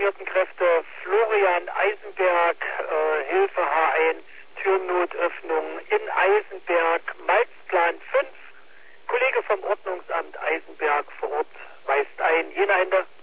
uniformierten Kräfte Florian Eisenberg, Hilfe H1, Türnotöffnung in Eisenberg, Malzplan 5. Kollege vom Ordnungsamt Eisenberg vor Ort weist ein. Jener Ende.